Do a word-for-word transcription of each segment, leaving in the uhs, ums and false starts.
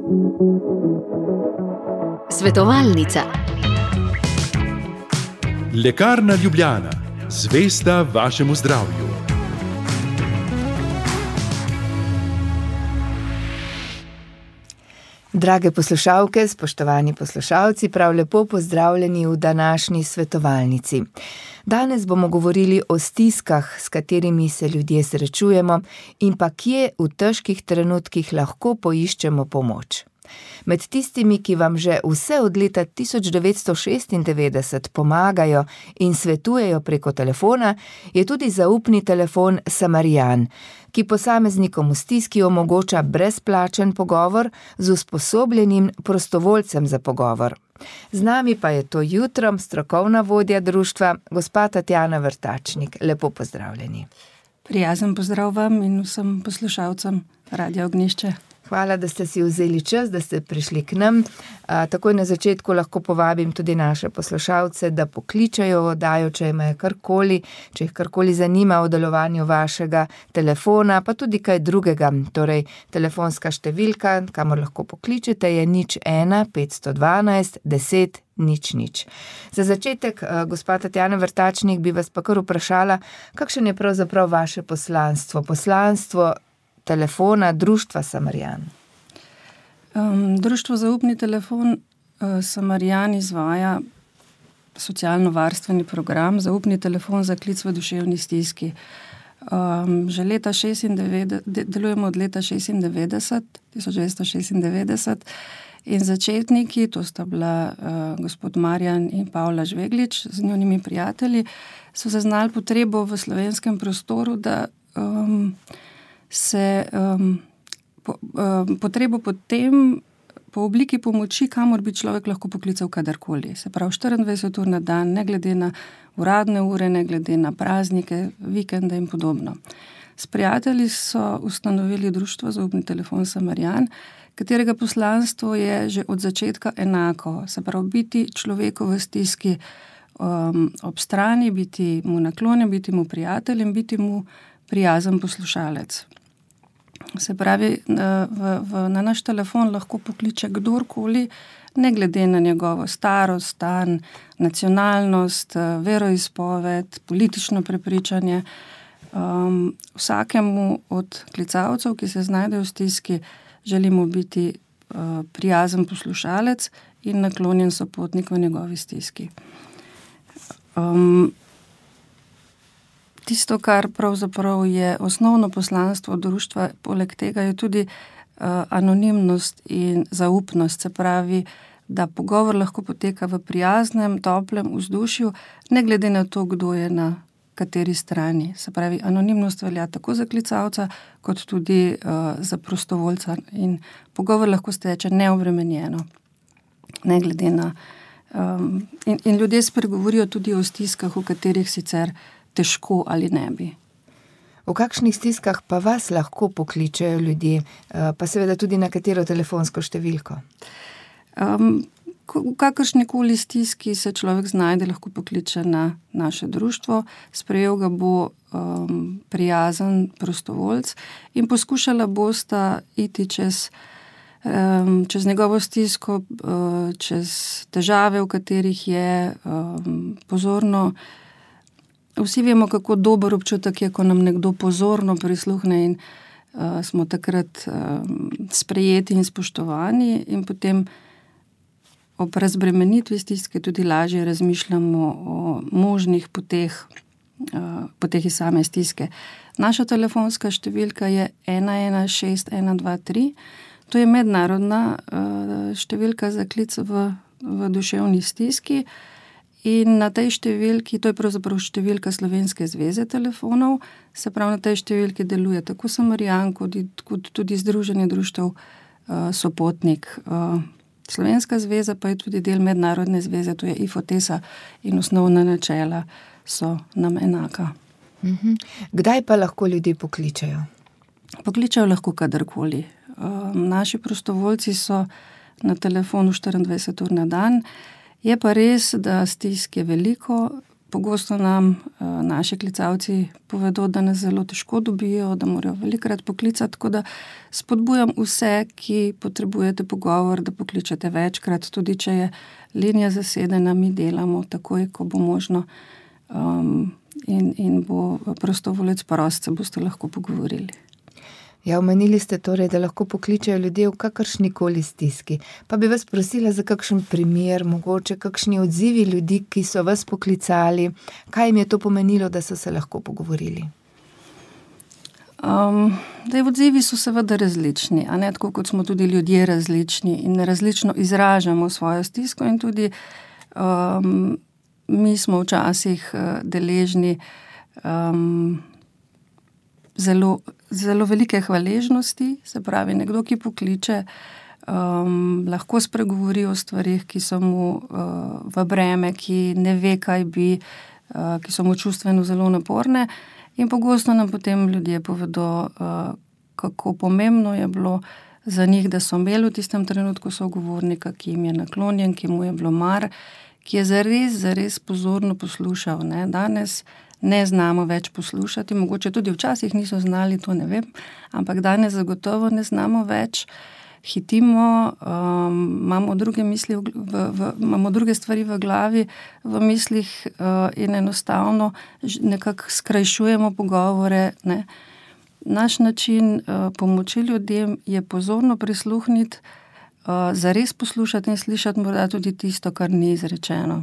Svetovalnica. Lekarna Ljubljana, zvesta vašemu zdravju. Drage poslušalke, spoštovani poslušalci, prav lepo pozdravljeni v današnji svetovalnici. Danes bomo govorili o stiskah, s katerimi se ljudje srečujemo, in pa kje v težkih trenutkih lahko poiščemo pomoč. Med tistimi, ki vam že vse od leta tisoč devetsto šestindevetdeset pomagajo in svetujejo preko telefona, je tudi zaupni telefon Samarijan, ki posameznikom v stiski omogoča brezplačen pogovor z usposobljenim prostovoljcem za pogovor. Z nami pa je to jutro strokovna vodja društva, gospa Tatjana Vrtačnik. Lepo pozdravljeni. Prijazen pozdrav vam in vsem poslušalcem Radia Ognjišče. Hvala, da ste si vzeli čas, da ste prišli k nam. A, takoj na začetku lahko povabim tudi naše poslušalce, da pokličajo v oddajo, če imajo karkoli, če jih karkoli zanima o delovanju vašega telefona, pa tudi kaj drugega. Torej, telefonska številka, kamor lahko pokličete, je nič ena petsto dvanajst deset nič nič. Za začetek, gospa Tatjana Vrtačnik, bi vas pa kar vprašala, kakšen je pravzaprav vaše poslanstvo, poslanstvo telefona društva Samarijan? Um, društvo Zaupni telefon uh, Samarijan izvaja socialno-varstveni program Zaupni telefon za klic v duševni stiski. Um, že leta šestindevetdeset, de, delujemo od leta šestindevetdeset, tisoč devetsto šestindevetdeset, in začetniki, to sta bila uh, gospod Marjan in Pavla Žveglič z njunimi prijatelji, so zaznali potrebo v slovenskem prostoru, da um, se um, po, um, potrebo po tem, po obliki pomoči, kamor bi človek lahko poklical kadarkoli. Se pravi, štiriindvajset ur na dan, ne glede na uradne ure, ne glede na praznike, vikende in podobno. S prijatelji so ustanovili društvo Zaupni telefon Samarijan, katerega poslanstvo je že od začetka enako. Se pravi, biti človeku v stiski um, ob strani, biti mu naklonjen, biti mu prijatelj in biti mu prijazen poslušalec. Se pravi, v, v, na naš telefon lahko pokliče kdorkoli, ne glede na njegovo starost, stan, nacionalnost, veroizpoved, politično prepričanje. Um, vsakemu od klicalcev, ki se znajdejo v stiski, želimo biti uh, prijazen poslušalec in naklonjen sopotnik v njegovi stiski. Um, Tisto, kar pravzaprav je osnovno poslanstvo društva, poleg tega je tudi uh, anonimnost in zaupnost, se pravi, da pogovor lahko poteka v prijaznem, toplem vzdušju, ne glede na to, kdo je na kateri strani. Se pravi, anonimnost velja tako za klicalca, kot tudi uh, za prostovoljca in pogovor lahko steče neobremenjeno, ne glede na... Um, in, in ljudje spregovorijo tudi o stiskah, v katerih sicer težko ali ne bi. V kakšnih stiskah pa vas lahko pokličejo ljudje, pa seveda tudi na katero telefonsko številko? Um, v kakršnikoli stiski se človek znajde, lahko pokliče na naše društvo, sprejel ga bo um, prijazen prostovoljc in poskušala bosta iti čez, um, čez njegovo stisko, uh, čez težave, v katerih je, um, pozorno. Vsi vemo, kako dober občutek je, ko nam nekdo pozorno prisluhne in uh, smo takrat uh, sprejeti in spoštovani in potem ob razbremenitvi stiske tudi lažje razmišljamo o možnih poteh, uh, poteh iz same stiske. Naša telefonska številka je ena ena šest ena dva tri. To je mednarodna uh, številka za klic v, v duševni stiski. In na tej številki, to je pravzaprav številka Slovenske zveze telefonov, se pravi, na tej številki deluje tako Samarijan, kot, kot tudi Združenje društev uh, Sopotnik. Uh, Slovenska zveza pa je tudi del mednarodne zveze, to je IFOTESA in osnovna načela so nam enaka. Mhm. Kdaj pa lahko ljudje pokličajo? Pokličajo lahko kadarkoli. Uh, naši prostovoljci so na telefonu štiriindvajset ur na dan. Je pa res, da stisk je veliko, pogosto nam uh, naši klicalci povedo, da nas zelo težko dobijo, da morajo velikrat poklicati, tako da spodbujam vse, ki potrebujete pogovor, da pokličete večkrat, tudi če je linija zasedena, mi delamo takoj, ko bo možno um, in, in bo prostovoljec prost, se boste lahko pogovorili. Ja, omenili ste torej, da lahko pokličejo ljudje v kakršnikoli stiski. Pa bi vas prosila za kakšen primer, mogoče kakšni odzivi ljudi, ki so vas poklicali. Kaj jim je to pomenilo, da so se lahko pogovorili? Um, da odzivi so seveda različni, a ne tako, kot smo tudi ljudje različni in različno izražamo svojo stisko in tudi um, mi smo včasih uh, deležni um, zelo, zelo velike hvaležnosti, se pravi, nekdo, ki pokliče, um, lahko spregovori o stvarih, ki so mu uh, v breme, ki ne ve, kaj bi, uh, ki so mu čustveno zelo naporne. In pogosto nam potem ljudje povedo, kako pomembno je bilo za njih, da so imeli v tistem trenutku sogovornika, ki jim je naklonjen, ki mu je bilo mar, ki je zares, zares pozorno poslušal. Ne? Danes ne znamo več poslušati, mogoče tudi včasih niso znali, to ne vem, ampak danes zagotovo ne znamo več. Hitimo, um, imamo druge misli, v, v, imamo druge stvari v glavi, v mislih uh, in enostavno nekako skrajšujemo pogovore. Ne. Naš način uh, pomoči ljudem je pozorno prisluhniti, uh, zares poslušati in slišati morda tudi tisto, kar ni izrečeno.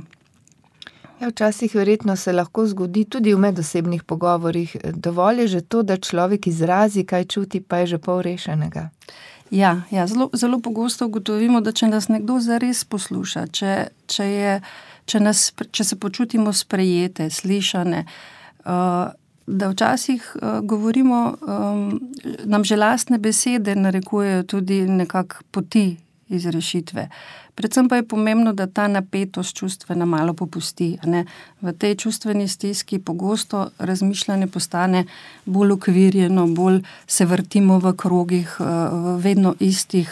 Ja, včasih verjetno se lahko zgodi tudi v medosebnih pogovorih. Dovolj je že to, da človek izrazi, kaj čuti, pa je že pol rešenega. Ja, ja zelo, zelo pogosto ugotovimo, da če nas nekdo zares posluša, če, če, je, če, nas, če se počutimo sprejete, slišane, uh, da včasih uh, govorimo, um, nam že lastne besede narekujejo tudi nekak poti iz rešitve. Predvsem pa je pomembno, da ta napetost čustvena malo popusti. Ne? V tej čustveni stiski pogosto razmišljanje postane bolj ukvirjeno, bolj se vrtimo v krogih, v vedno istih,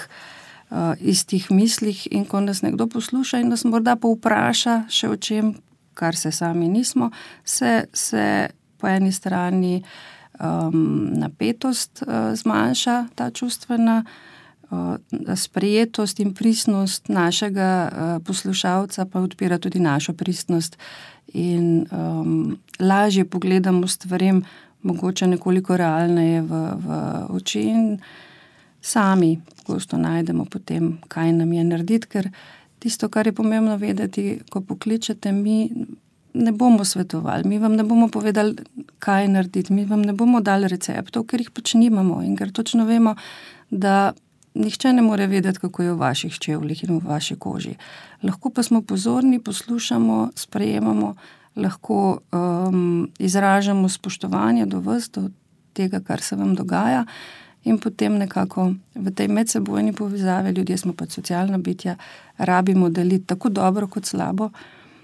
istih mislih in ko nas nekdo posluša in nas morda povpraša še o čem, kar se sami nismo, se, se po eni strani um, napetost uh, zmanjša, ta čustvena sprejetost in pristnost našega uh, poslušalca pa odpira tudi našo pristnost in um, lažje pogledamo stvarem mogoče nekoliko realneje v, v oči in sami pogosto najdemo potem, kaj nam je narediti, ker tisto, kar je pomembno vedeti, ko pokličete, mi ne bomo svetovali, mi vam ne bomo povedali, kaj narediti, mi vam ne bomo dali receptov, ker jih pač nimamo in ker točno vemo, da nihče ne more vedeti, kako je v vaših čevljih in v vaši koži. Lahko pa smo pozorni, poslušamo, sprejemamo, lahko um, izražamo spoštovanje do vas, do tega, kar se vam dogaja in potem nekako v tej medsebojni povezavi, ljudje smo pa socialna bitja, rabimo deliti tako dobro kot slabo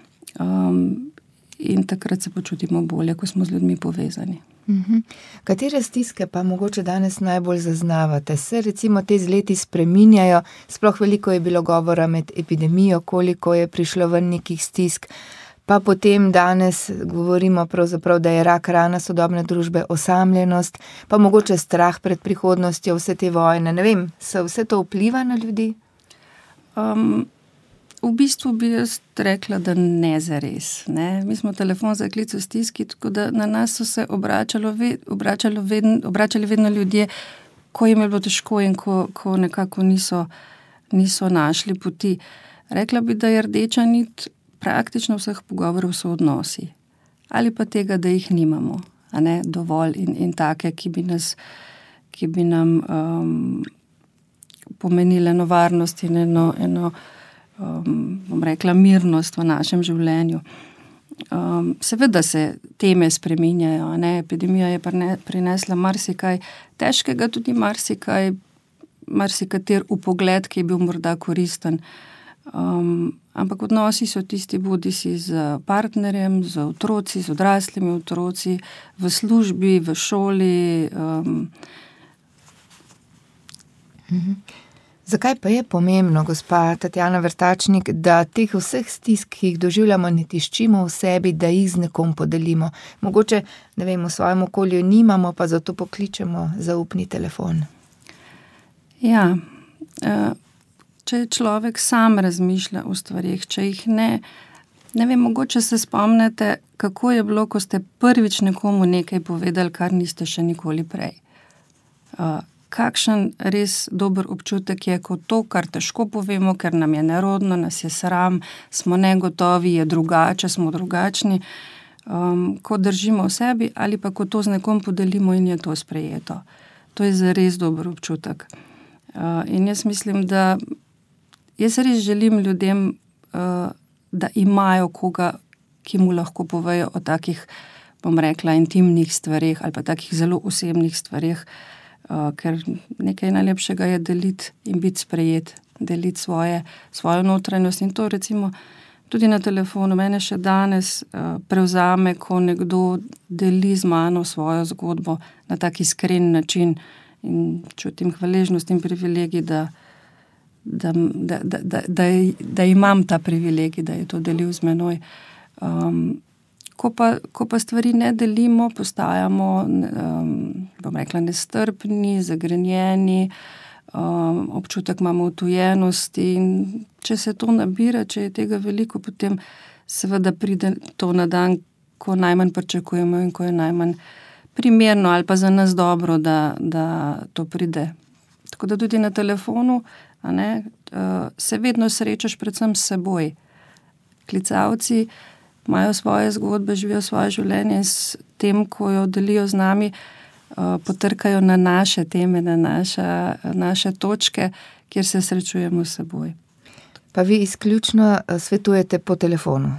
um, in takrat se počutimo bolje, ko smo z ljudmi povezani. Uhum. Katere stiske pa mogoče danes najbolj zaznavate? Se recimo te z leti spreminjajo, sploh veliko je bilo govora med epidemijo, koliko je prišlo ven nekih stisk, pa potem danes govorimo pravzaprav, da je rak rana sodobne družbe osamljenost, pa mogoče strah pred prihodnostjo, vse te vojne, ne vem, se vse to vpliva na ljudi? Um, v bistvu bi jaz rekla, da ne zares. Ne? Mi smo telefon za klic v stiski, tako da na nas so se obračalo, obračalo vedno, obračali vedno ljudje, ko jim je bilo težko in ko, ko nekako niso, niso našli poti. Rekla bi, da je rdeča nit praktično vseh pogovorov so odnosi. Ali pa tega, da jih nimamo, a ne, dovolj in, in take, ki bi, nas, ki bi nam um, pomenile eno varnost in eno, eno Um, bom rekla, mirnost v našem življenju. Um, seveda se teme spreminjajo, ne? Epidemija je prinesla marsikaj težkega, tudi marsikaj, marsikater upogled, ki je bil morda koristen. Um, ampak odnosi so tisti, bodi si z partnerjem, z otroci, z odraslimi otroci, v službi, v šoli. Um. Mhm. Zakaj pa je pomembno, gospa Tatjana Vrtačnik, da teh vseh stisk, ki jih doživljamo, ne tiščimo v sebi, da jih z nekom podelimo? Mogoče, ne vem, v svojem okolju nimamo, pa zato pokličemo zaupni telefon. Ja, če človek sam razmišlja o stvarih, če jih ne, ne vem, mogoče se spomnite, kako je bilo, ko ste prvič nekomu nekaj povedali, kar niste še nikoli prej. Kakšen res dober občutek je, ko to, kar težko povemo, ker nam je nerodno, nas je sram, smo negotovi, je drugače, smo drugačni, um, ko držimo v sebi ali pa ko to z nekom podelimo in je to sprejeto. To je zares dober občutek. Uh, in jaz mislim, da jaz res želim ljudem, uh, da imajo koga, ki mu lahko povejo o takih, bom rekla, intimnih stvarih ali pa takih zelo osebnih stvarih, Uh, ker nekaj najlepšega je deliti in biti sprejet, deliti svoje, svojo notranjost in to recimo tudi na telefonu. Mene še danes uh, prevzame, ko nekdo deli z mano svojo zgodbo na tak iskren način in čutim hvaležnost in privilegij, da, da, da, da, da, da, da imam ta privilegij, da je to delil z menoj. Um, Ko pa, ko pa stvari ne delimo, postajamo, um, bom rekla, nestrpni, zagrenjeni, um, občutek imamo utujenosti in če se to nabira, če je tega veliko, potem seveda pride to na dan, ko najmanj pričakujemo in ko je najmanj primerno ali pa za nas dobro, da, da to pride. Tako da tudi na telefonu, a ne, uh, se vedno srečaš predvsem s seboj. Klicavci imajo svoje zgodbe, živijo svoje življenje in s tem, ko jo delijo z nami, potrkajo na naše teme, na naša, naše točke, kjer se srečujemo s seboj. Pa vi izključno svetujete po telefonu?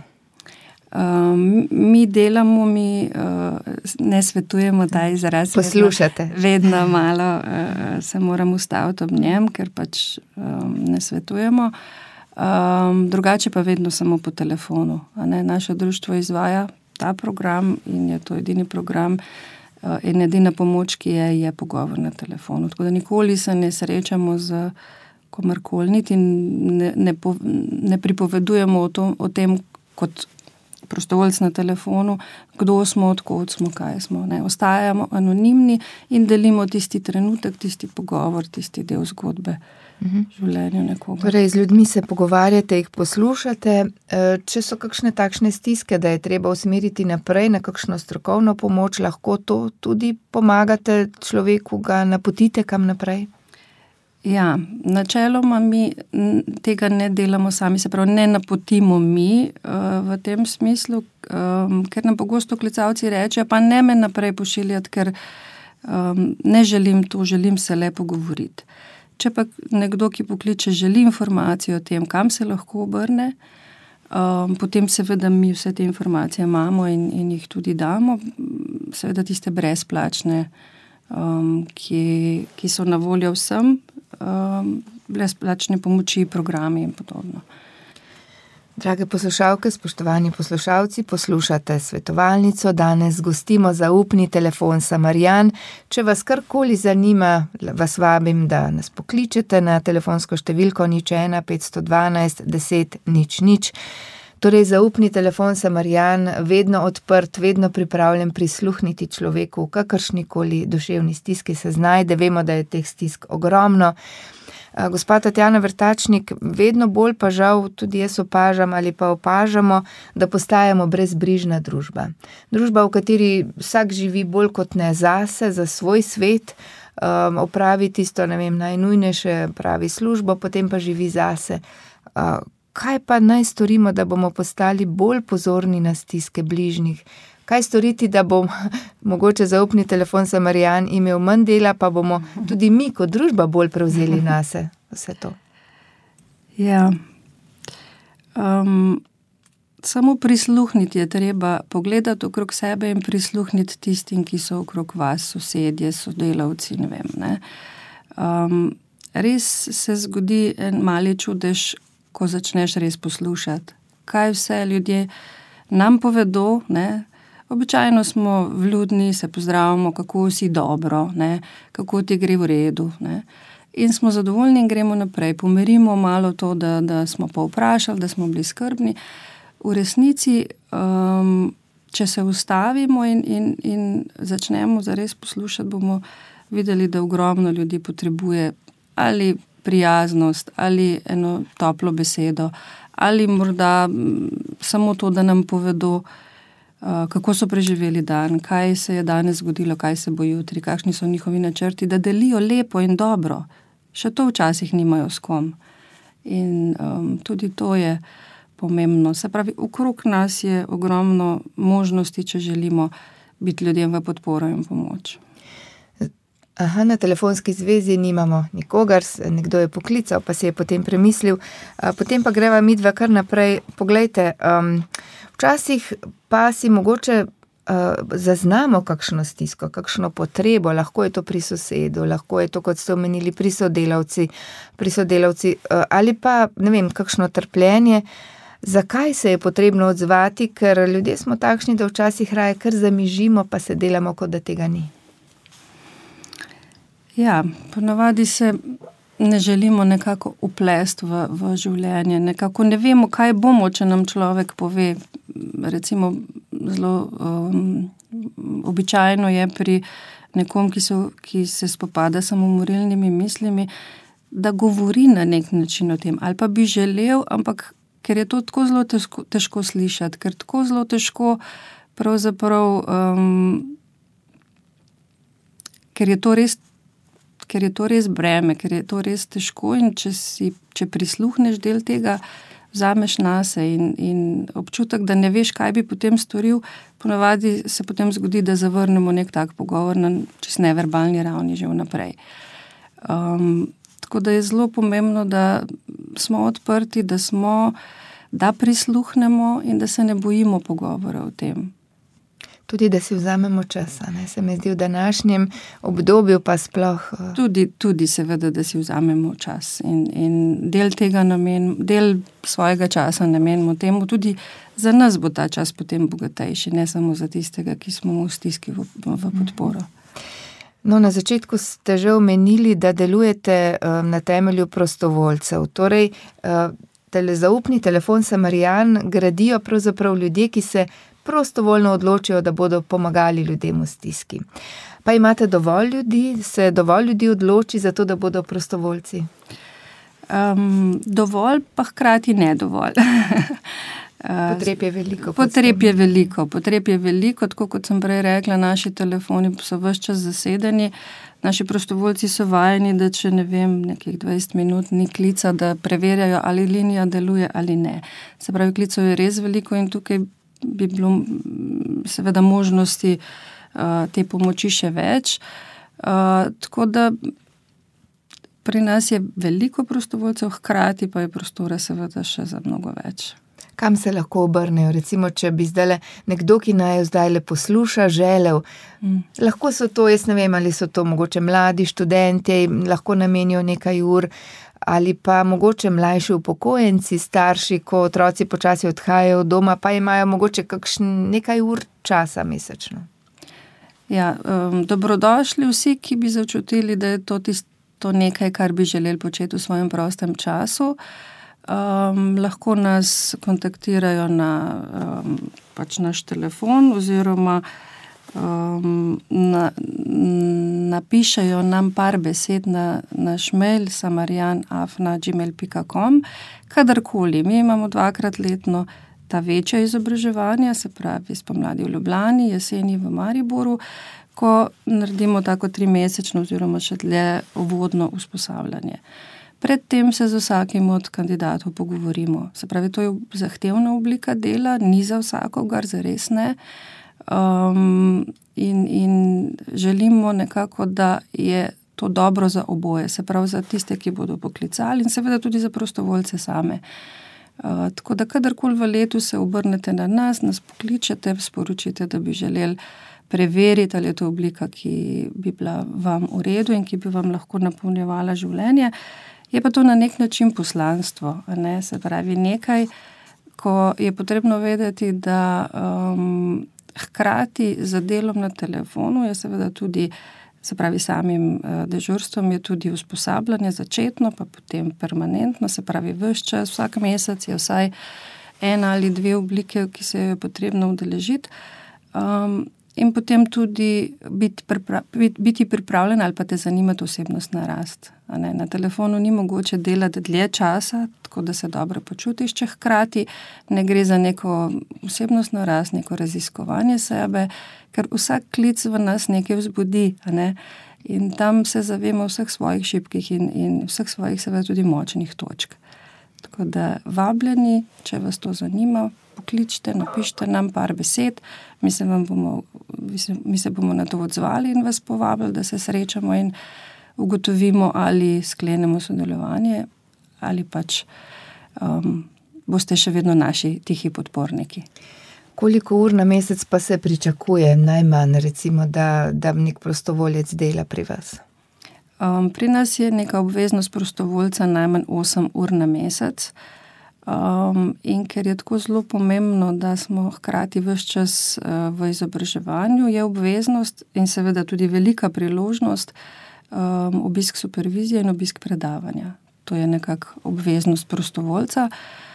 Um, mi delamo, mi uh, ne svetujemo ta izraz. Poslušate. Vedno, vedno malo uh, se moram ustaviti ob njem, ker pač um, ne svetujemo. Um, drugače pa vedno samo po telefonu. A ne? Naše društvo izvaja ta program in je to edini program uh, in edina pomoč, ki je, je pogovor na telefonu. Tako da nikoli se ne srečamo z komarkoli, niti ne, ne, po, ne pripovedujemo o, tom, o tem kot prostovoljc na telefonu, kdo smo, odkot smo, kaj smo. Ne? Ostajamo anonimni in delimo tisti trenutek, tisti pogovor, tisti del zgodbe. Življenju nekoga. Torej, z ljudmi se pogovarjate, jih poslušate. Če so kakšne takšne stiske, da je treba usmeriti naprej na kakšno strokovno pomoč, lahko to tudi pomagate človeku, ga napotite kam naprej? Ja, načeloma mi tega ne delamo sami, se pravi, ne napotimo mi v tem smislu, ker nam pogosto klicavci rečejo, pa ne me naprej pošiljati, ker ne želim to, želim se le pogovoriti. Če pa nekdo, ki pokliče, želi informacijo o tem, kam se lahko obrne, um, potem seveda mi vse te informacije imamo in, in jih tudi damo, seveda tiste brezplačne, um, ki, ki so na voljo vsem, um, brezplačne pomoči, programi in podobno. Drage poslušalke, spoštovani poslušalci, poslušate Svetovalnico. Danes gostimo zaupni telefon Samarjan. Če vas karkoli zanima, vas vabim, da nas pokličete na telefonsko številko nič ena petsto dvanajst deset nič nič. Torej, zaupni telefon Samarjan, vedno odprt, vedno pripravljen prisluhniti človeku v kakršnikoli duševni stiski se znajde. Vemo, da je teh stisk ogromno. Gospa Tatjana Vrtačnik, vedno bolj pa žal tudi jaz opažam ali pa opažamo, da postajamo brezbrižna družba. Družba, v kateri vsak živi bolj kot ne zase, za svoj svet, um, opravi tisto, ne vem, najnujnejše, pravi službo, potem pa živi zase. Uh, kaj pa naj storimo, da bomo postali bolj pozorni na stiske bližnjih? Kaj storiti, da bom mogoče zaupni telefon Samarjan imel manj dela, pa bomo tudi mi kot družba bolj prevzeli nase vse to? Ja. Um, samo prisluhniti je treba, pogledati okrog sebe in prisluhniti tistim, ki so okrog vas, sosedje, sodelavci, ne vem. Ne? Um, res se zgodi en mali čudež, ko začneš res poslušati. Kaj vse ljudje nam povedo, ne? Običajno smo vljudni, se pozdravimo, kako si dobro, ne, kako ti gre v redu. Ne. in smo zadovoljni in gremo naprej. Pomerimo malo to, da, da smo pa vprašali, da smo bili skrbni. V resnici, um, če se ustavimo in, in, in začnemo zares poslušati, bomo videli, da ogromno ljudi potrebuje ali prijaznost, ali eno toplo besedo, ali morda samo to, da nam povedo, uh, kako so preživeli dan, kaj se je danes zgodilo, kaj se bo jutri, kakšni so njihovi načrti, da delijo lepo in dobro. Še to včasih nimajo s kom. In um, tudi to je pomembno. Se pravi, okrog nas je ogromno možnosti, če želimo biti ljudem v podporo in pomoč. Aha, na telefonski zvezi nimamo nikogar, nekdo je poklical, pa se je potem premislil. Potem pa greva midva kar naprej. Poglejte, um, včasih pa si mogoče uh, zaznamo kakšno stisko, kakšno potrebo, lahko je to pri sosedu, lahko je to, kot ste omenili, pri sodelavci, pri sodelavci uh, ali pa, ne vem, kakšno trpljenje. Zakaj se je potrebno odzvati? Ker ljudje smo takšni, da včasih raje kar zamižimo, pa se delamo, kot da tega ni. Ja, ponavadi se ne želimo nekako uplesti v, v življenje, nekako ne vemo, kaj bomo, če nam človek pove. Recimo, zelo um, običajno je pri nekom, ki, so, ki se spopada s samomorilnimi mislimi, da govori na nek način o tem, ali pa bi želel, ampak ker je to tako zelo težko, težko slišati, ker tako zelo težko pravzaprav, um, ker je to res ker je to res breme, ker je to res težko in če, si, če prisluhneš del tega, vzameš nase in, in občutek, da ne veš, kaj bi potem storil, ponavadi se potem zgodi, da zavrnemo nek tak pogovor na čisto neverbalni ravni že vnaprej. Um, tako da je zelo pomembno, da smo odprti, da smo, da prisluhnemo in da se ne bojimo pogovora o tem. Tudi, da si vzamemo časa, ne? Se mi zdi v današnjem obdobju pa sploh. Tudi, tudi seveda, da si vzamemo čas in, in del tega namen, del svojega časa namenimo temu, tudi za nas bo ta čas potem bogatejši, ne samo za tistega, ki smo mu v stiski v, v podporo. No, na začetku ste že omenili, da delujete uh, na temelju prostovoljcev. Torej, uh, tele, zaupni telefon Samarijan gradijo pravzaprav ljudje, ki se prostovoljno odločijo, da bodo pomagali ljudem v stiski. Pa imate dovolj ljudi, se dovolj ljudi odloči za to, da bodo prostovoljci? Um, dovolj, pa hkrati ne dovolj. Potreb je veliko. Potreb je veliko, potreb je veliko, tako kot sem prej rekla, naši telefoni so ves čas zasedeni, naši prostovoljci so vajeni, da če ne vem, nekih dvajset minut ni klica, da preverjajo, ali linija deluje ali ne. Se pravi, klicev je res veliko in tukaj bi bilo seveda možnosti uh, te pomoči še več. Uh, tako da pri nas je veliko prostovoljcev, hkrati pa je prostora seveda še za mnogo več. Kam se lahko obrnejo? Recimo, če bi zdaj nekdo, ki naj zdaj le posluša, želel. Mm. Lahko so to, jaz ne vem, ali so to mogoče mladi študenti, lahko namenijo nekaj ur, ali pa mogoče mlajši upokojenci, starši, ko otroci počasi odhajajo od doma, pa imajo mogoče kakšen nekaj ur časa mesečno. Ja, um, dobrodošli vsi, ki bi začutili, da je to, tist, to nekaj, kar bi želeli početi v svojem prostem času. Um, lahko nas kontaktirajo na um, pač naš telefon oziroma um, na, napišajo nam par besed na naš mail samarijan afna gmail pika com. Kadarkoli, mi imamo dvakrat letno ta večja izobraževanja, se pravi spomladi v Ljubljani, jeseni v Mariboru, ko naredimo tako trimesečno oziroma še dlje uvodno usposabljanje. Predtem se z vsakim od kandidatov pogovorimo. Se pravi, to je zahtevna oblika dela, ni za vsakogar, zares ne. Um, in, in želimo nekako, da je to dobro za oboje, se pravi za tiste, ki bodo poklicali in seveda tudi za prostovoljce same. Uh, tako da kadarkoli v letu se obrnete na nas, nas pokličete, sporočite, da bi želeli preveriti, ali je to oblika, ki bi bila vam v redu in ki bi vam lahko napolnjevala življenje. Je pa to na nek način poslanstvo, ne? Se pravi nekaj, ko je potrebno vedeti, da um, hkrati za delom na telefonu je seveda tudi se pravi samim dežurstvom, je tudi usposabljanje začetno, pa potem permanentno, se pravi ves čas, vsak mesec je vsaj ena ali dve oblike, ki se je potrebno udeležiti. Um, in potem tudi biti, pripra- biti pripravljen ali pa te zanimati osebnostna rast. A ne? Na telefonu ni mogoče delati dlje časa, tako da se dobro počutiš, če hkrati ne gre za neko osebnostno rast, neko raziskovanje sebe, ker vsak klic v nas nekaj vzbudi, a ne? In tam se zavemo vseh svojih šibkih in, in vseh svojih seveda tudi močnih točk. Tako da vabljeni, če vas to zanima, pokličite, napišite nam par besed, mi se, vam bomo, mi se bomo na to odzvali in vas povabili, da se srečamo in ugotovimo, ali sklenemo sodelovanje, ali pač um, boste še vedno naši tihi podporniki. Koliko ur na mesec pa se pričakuje najmanj, recimo, da, da nek prostovoljec dela pri vas? Um, pri nas je neka obveznost prostovoljca najmanj osem ur na mesec. Um, in ker je tako zelo pomembno, da smo hkrati ves čas uh, v izobraževanju, je obveznost in seveda tudi velika priložnost um, obisk supervizije in obisk predavanja. To je nekako obveznost prostovoljca.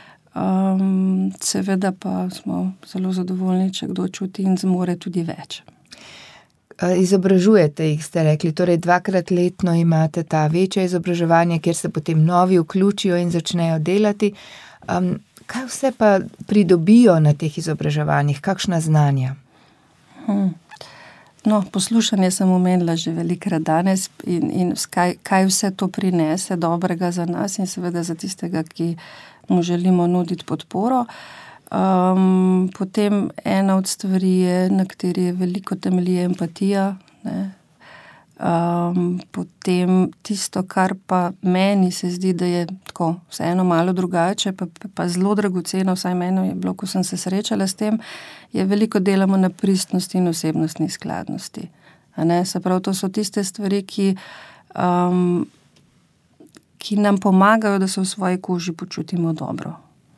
Um, seveda pa smo zelo zadovoljni, če kdo čuti in zmore tudi več. Izobražujete jih, ste rekli, torej dvakrat letno imate ta večje izobraževanje, kjer se potem novi vključijo in začnejo delati. Um, kaj vse pa pridobijo na teh izobraževanjih, kakšna znanja? Hmm. No, poslušanje sem omenila že velikrat danes in, in kaj, kaj vse to prinese dobrega za nas in seveda za tistega, ki mu želimo nuditi podporo. Um, potem ena od stvari je, na kateri je veliko temelji empatija, ne. Um, potem tisto, kar pa meni se zdi, da je tako vseeno malo drugače, pa, pa zelo dragoceno, vsaj meni je bilo, ko sem se srečala s tem, je veliko delamo na pristnosti in osebnostni skladnosti. A ne? Se pravi, to so tiste stvari, ki, um, ki nam pomagajo, da se v svoji koži počutimo dobro.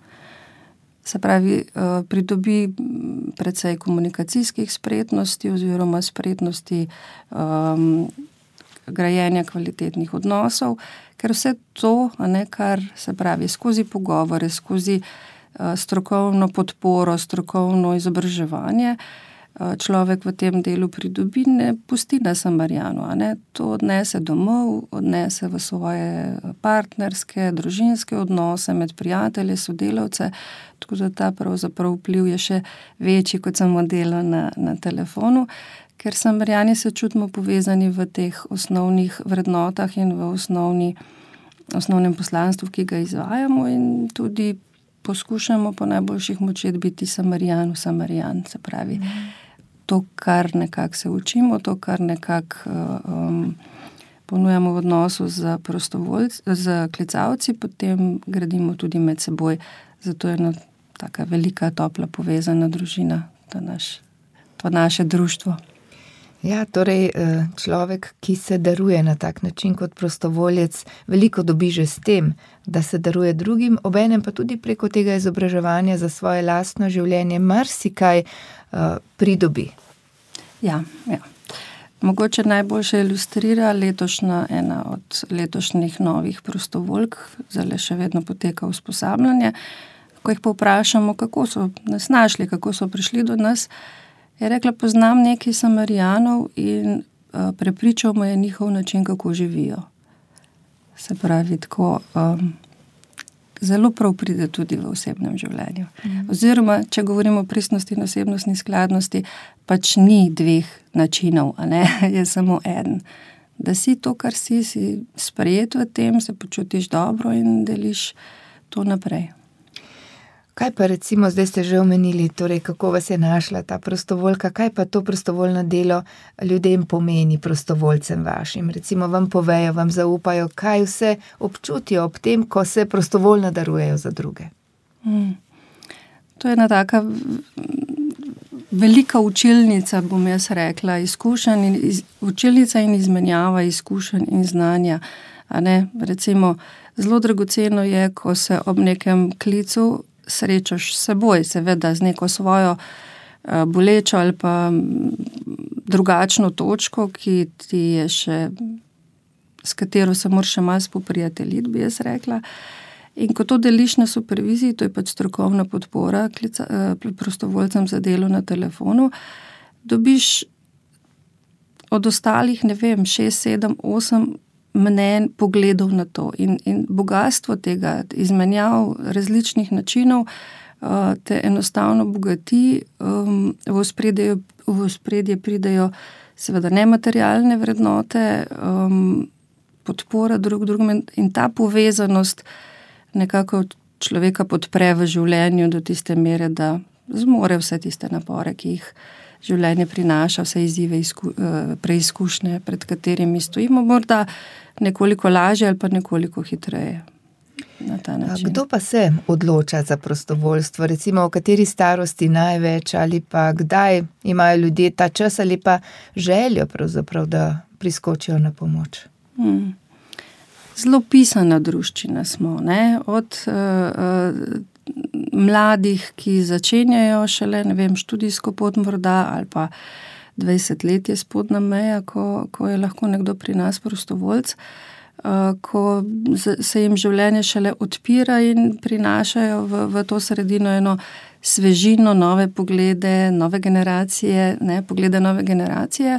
Se pravi, pridobi precej komunikacijskih spretnosti oziroma spretnosti um, grajenja kvalitetnih odnosov, ker vse to, a ne, kar se pravi skozi pogovore, skozi uh, strokovno podporo, strokovno izobraževanje, uh, človek v tem delu pridobi, ne pusti na samarijanu, a ne, to odnese domov, odnese v svoje partnerske, družinske odnose, med prijatelje, sodelavce, tako da ta pravzaprav vpliv je še večji, kot samo delo na, na telefonu, ker samarijani se čutimo povezani v teh osnovnih vrednotah in v osnovni, osnovnem poslanstvu, ki ga izvajamo in tudi poskušamo po najboljših močeh biti samarijan v samarijan, se pravi. Mm. To, kar nekako se učimo, to, kar nekako um, ponujamo v odnosu z prostovoljci, z klicavci, potem gradimo tudi med seboj. Zato je ena taka velika, topla, povezana družina, to, naš, to naše društvo. Ja, torej človek, ki se daruje na tak način kot prostovoljec, veliko dobi že s tem, da se daruje drugim, obenem pa tudi preko tega izobraževanja za svoje lastno življenje marsikaj uh, pridobi. Ja, ja. Mogoče najboljše ilustrira letošnja, ena od letošnjih novih prostovoljk, zdaj še vedno poteka usposabljanje. Ko jih pa vprašamo, kako so nas našli, kako so prišli do nas, je rekla, poznam nekaj samarijanov in uh, prepričal me je njihov način, kako živijo. Se pravi, tako um, zelo prav pride tudi v osebnem življenju. Mm. Oziroma, če govorimo o pristnosti in osebnostni skladnosti, pač ni dveh načinov, a ne, je samo eden. Da si to, kar si, si sprejet v tem, se počutiš dobro in deliš to naprej. Kaj pa recimo, zdaj ste že omenili, torej kako vas je našla ta prostovoljka, kaj pa to prostovoljno delo ljudem pomeni, prostovoljcem vašim? Recimo vam povejo, vam zaupajo, kaj vse občutijo ob tem, ko se prostovoljno darujejo za druge? Hmm. To je ena taka velika učilnica, bom jaz rekla, izkušenj in iz, učilnica in izmenjava izkušenj in znanja. A ne? Recimo, zelo dragoceno je, ko se ob nekem klicu srečaš s seboj, seveda z neko svojo bolečo ali pa drugačno točko, ki ti je še, s katero se moraš še malo spoprijateljiti, bi jaz rekla. In ko to deliš na superviziji, to je pač strokovna podpora klica, prostovoljcem za delo na telefonu, dobiš od ostalih, ne vem, šest, sedem, osem mnenj, pogledov na to. In, in bogatstvo tega, izmenjav različnih načinov, te enostavno bogati, um, v ospredje, v ospredje pridejo seveda nematerialne vrednote, um, podpora drug drugim in ta povezanost nekako človeka podpre v življenju do tiste mere, da zmore vse tiste napore, ki jih življenje prinaša, vse izzive, izku, preizkušnje, pred katerimi stojimo, morda nekoliko lažje ali pa nekoliko hitreje. Na ta način. Kdo pa se odloča za prostovoljstvo? Recimo, v kateri starosti največ ali pa kdaj imajo ljudje ta čas ali pa željo pravzaprav, da priskočijo na pomoč? Hmm. Zelo pisana druščina smo, ne? Od uh, uh, mladih, ki začenjajo šele, ne vem, študijsko pot morda ali pa dvajset let je spodnja meja, ko, ko je lahko nekdo pri nas prostovoljc, uh, ko se jim življenje šele odpira in prinašajo v, v to sredino eno svežino, nove poglede, nove generacije, ne, poglede nove generacije.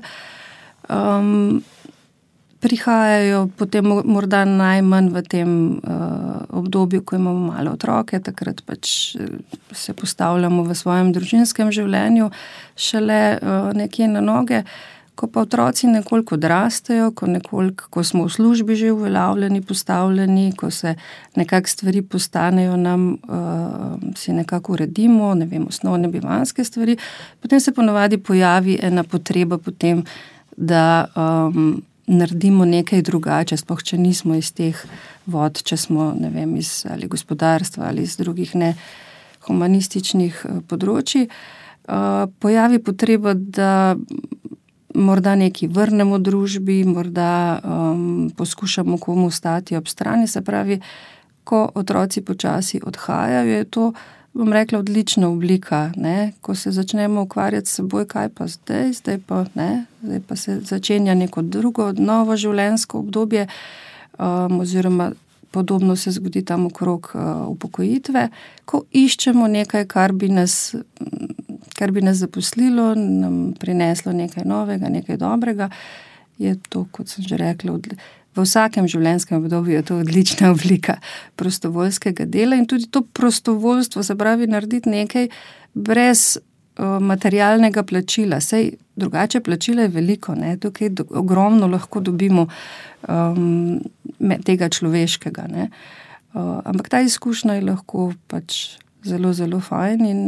Um, prihajajo potem morda najmanj v tem uh, obdobju, ko imamo male otroke, takrat pač se postavljamo v svojem družinskem življenju šele uh, nekje na noge, ko pa otroci nekoliko odrastejo, ko, nekoliko, ko smo v službi že uveljavljeni, postavljeni, ko se nekako stvari postanejo nam, uh, si nekako uredimo, ne vem, osnovne bivanjske stvari, potem se ponavadi pojavi ena potreba potem, da um, naredimo nekaj drugače, sploh če nismo iz teh vod, če smo, ne vem, iz ali gospodarstva ali iz drugih ne humanističnih področji, uh, pojavi potreba, da morda nekaj vrnemo družbi, morda um, poskušamo komu stati ob strani, se pravi, ko otroci počasi odhajajo, je to, bom rekla, odlična oblika, ne? Ko se začnemo ukvarjati s seboj, kaj pa zdaj, zdaj pa, ne? Zdaj pa se začenja neko drugo, novo življenjsko obdobje, um, oziroma podobno se zgodi tam okrog uh, upokojitve, ko iščemo nekaj, kar bi nas, kar bi nas zaposlilo, nam prineslo nekaj novega, nekaj dobrega, je to, kot sem že rekla, odli- v vsakem življenjskem obdobju je to odlična oblika prostovoljskega dela in tudi to prostovoljstvo, se pravi narediti nekaj brez uh, materialnega plačila. Sej drugače plačila je veliko, ne? Tukaj do, ogromno lahko dobimo um, tega človeškega. Ne? Uh, ampak ta izkušnja je lahko pač zelo, zelo fajn in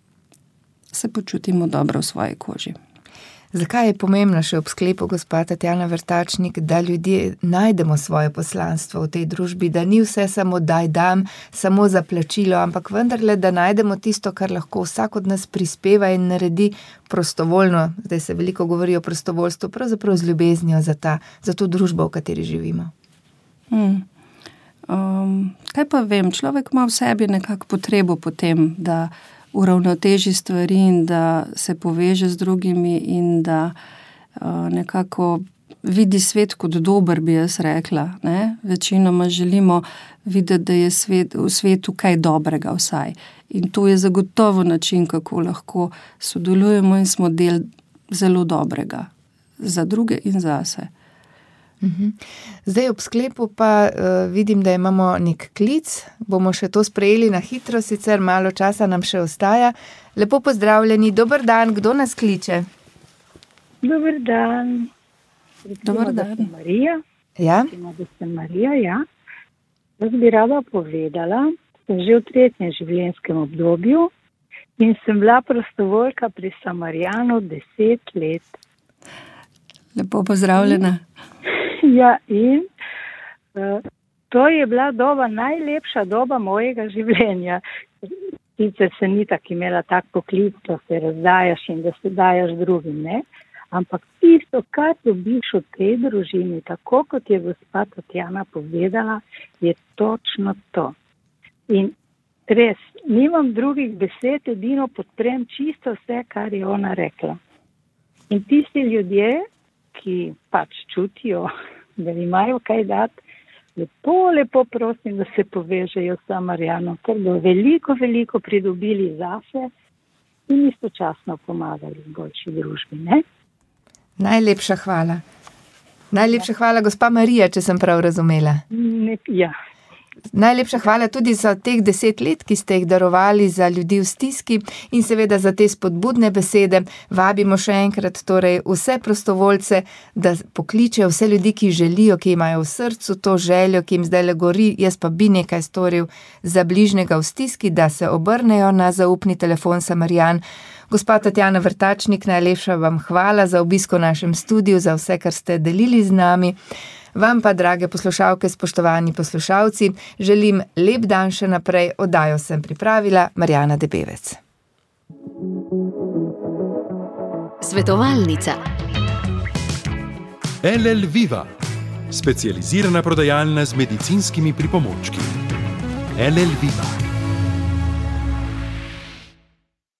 se počutimo dobro v svoji koži. Zakaj je pomembno še ob sklepu, gospa Tatjana Vrtačnik, da ljudje najdemo svoje poslanstvo v tej družbi, da ni vse samo daj dam, samo za plačilo, ampak vendarle, da najdemo tisto, kar lahko vsak od nas prispeva in naredi prostovoljno, zdaj se veliko govori o prostovoljstvu, pravzaprav z ljubeznijo za, ta, za to družbo, v kateri živimo. Hmm. Um, kaj pa vem, človek ima v sebi nekako potrebo po tem, da uravnoteži stvari in da se poveže z drugimi in da uh, nekako vidi svet kot dober, bi jaz rekla. Ne? Večinoma želimo videti, da je svet, v svetu kaj dobrega vsaj. In to je zagotovo način, kako lahko sodelujemo in smo del zelo dobrega za druge in zase. Zdaj ob sklepu pa uh, vidim, da imamo nek klic, bomo še to sprejeli na hitro, sicer malo časa nam še ostaja. Lepo pozdravljeni, dober dan, kdo nas kliče? Dober dan. Dober dan. Da sem Marija. Ja? Recimo, da sem Marija, ja. Jaz bi rada povedala, sem že v tretjem življenjskem obdobju in sem bila prostovoljka pri Samarijanu deset let. Lepo pozdravljena. Ja, in uh, to je bila doba, najlepša doba mojega življenja. Sicer se ni tako imela tak poklic, da se razdajaš in da se dajaš drugim, ne? Ampak tisto, kar dobiš v tej družini, tako kot je gospa Tatjana povedala, je točno to. In res, nimam drugih besed, edino podprem čisto vse, kar je ona rekla. In tisti ljudje, ki pač čutijo, da imajo kaj dati, lepo, lepo prosim, da se povežejo s Marjano, ker bodo veliko, veliko pridobili zase in istočasno pomagali boljši družbi, ne? Najlepša hvala. Najlepša hvala, gospa Marija, če sem prav razumela. Ne, ja. Najlepša hvala tudi za teh deset let, ki ste jih darovali za ljudi v stiski in seveda za te spodbudne besede. Vabimo še enkrat torej vse prostovoljce, da pokličejo vse ljudi, ki želijo, ki imajo v srcu to željo, ki jim zdaj le gori, jaz pa bi nekaj storil za bližnjega v stiski, da se obrnejo na zaupni telefon Samarijan. Gospa Tatjana Vrtačnik, najlepša vam hvala za obisk v našem studiu, za vse, kar ste delili z nami. Vam pa, drage poslušalke, spoštovani poslušalci, želim lep dan še naprej. Oddajo sem pripravila Marjana Debevec. Svetovalnica. L L Viva, specializirana prodajalna z medicinskimi pripomočki. L L Viva.